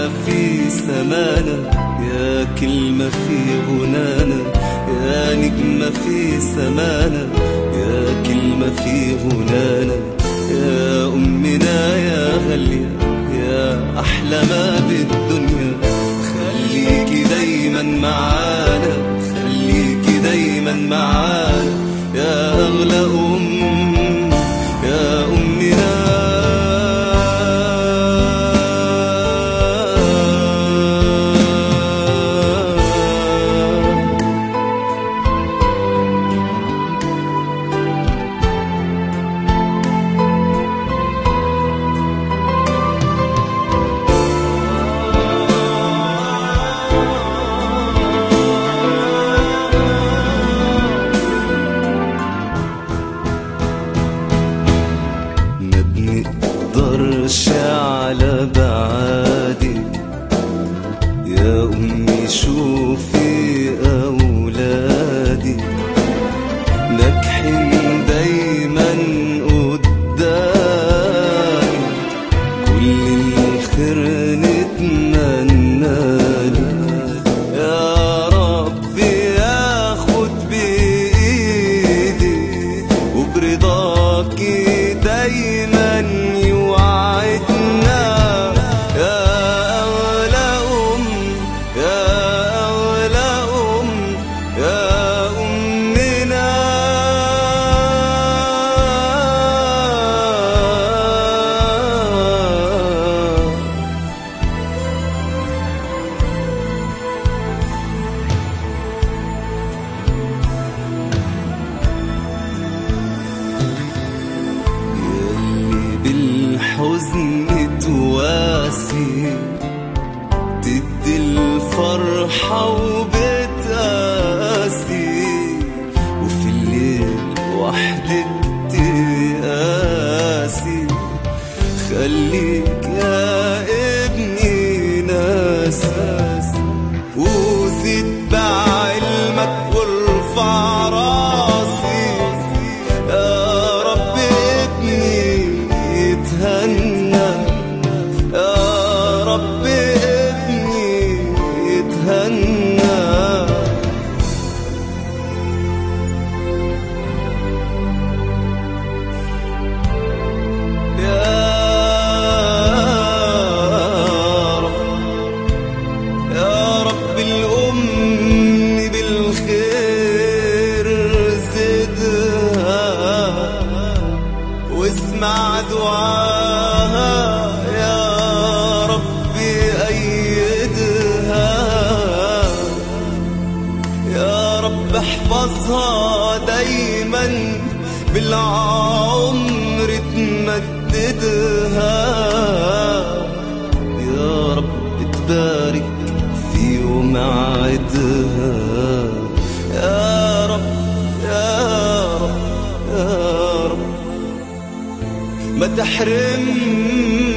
في سمانا، يا كلمة في غنانا، يا نجمة في سمانا، يا كلمة في غنانا، يا أمنا يا غالية، يا أحلى ما بالدنيا. خليكي دايما معانا، خليكي دايما معانا، يا أغلى يا أمنا. مقدرش على بعادي يا أمي، شوفي أولادي ناجحين دايما قدامي، كل الخير نتمناله، يا رب ياخد بإيدي وبرضاكي دايما يوعدنا، يا أغلى يا أغلى يا أمنا. بالحزن تواسي، تدي الفرحة وبتقاسي، وفي الليل وحدك تقاسي. خليك يا ابني ناسي، وزيد بعلمك وارفع راسي، يا رب ابني يتهنى، يا رب ابني يتهنى. يا رب يا رب الأم بالخير زدها، واسمع دعاها، يا ربي أيدها، يا رب احفظها دايما بالعمر تمددها، يا رب تبارك في يوم عيدها، يا رب يا رب يا رب ما تحرم